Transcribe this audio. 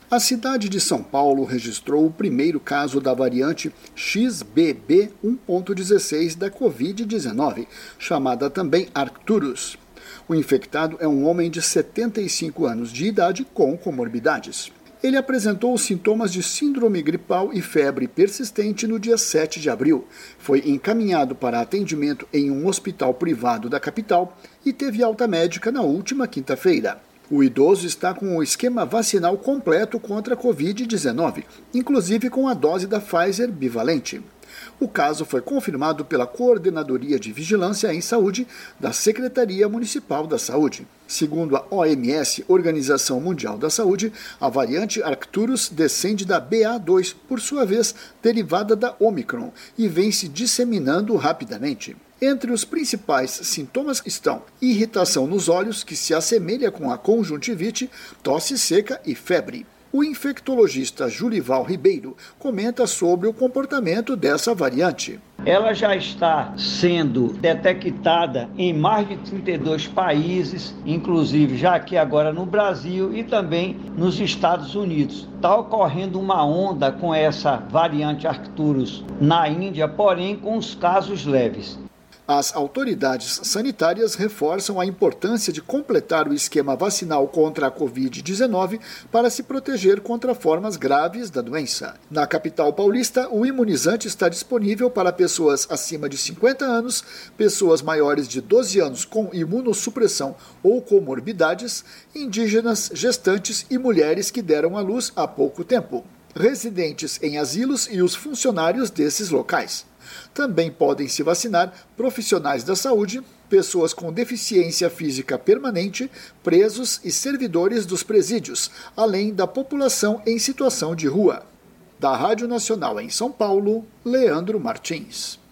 A cidade de São Paulo registrou o primeiro caso da variante XBB 1.16 da Covid-19, chamada também Arcturus. O infectado é um homem de 75 anos de idade com comorbidades. Ele apresentou sintomas de síndrome gripal e febre persistente no dia 7 de abril. Foi encaminhado para atendimento em um hospital privado da capital e teve alta médica na última quinta-feira. O idoso está com o esquema vacinal completo contra a Covid-19, inclusive com a dose da Pfizer bivalente. O caso foi confirmado pela Coordenadoria de Vigilância em Saúde da Secretaria Municipal da Saúde. Segundo a OMS, Organização Mundial da Saúde, a variante Arcturus descende da BA2, por sua vez derivada da Omicron, e vem se disseminando rapidamente. Entre os principais sintomas estão irritação nos olhos, que se assemelha com a conjuntivite, tosse seca e febre. O infectologista Julival Ribeiro comenta sobre o comportamento dessa variante. Ela já está sendo detectada em mais de 32 países, inclusive já aqui agora no Brasil e também nos Estados Unidos. Está ocorrendo uma onda com essa variante Arcturus na Índia, porém com os casos leves. As autoridades sanitárias reforçam a importância de completar o esquema vacinal contra a Covid-19 para se proteger contra formas graves da doença. Na capital paulista, o imunizante está disponível para pessoas acima de 50 anos, pessoas maiores de 12 anos com imunossupressão ou comorbidades, indígenas, gestantes e mulheres que deram à luz há pouco tempo, residentes em asilos e os funcionários desses locais. Também podem se vacinar profissionais da saúde, pessoas com deficiência física permanente, presos e servidores dos presídios, além da população em situação de rua. Da Rádio Nacional em São Paulo, Leandro Martins.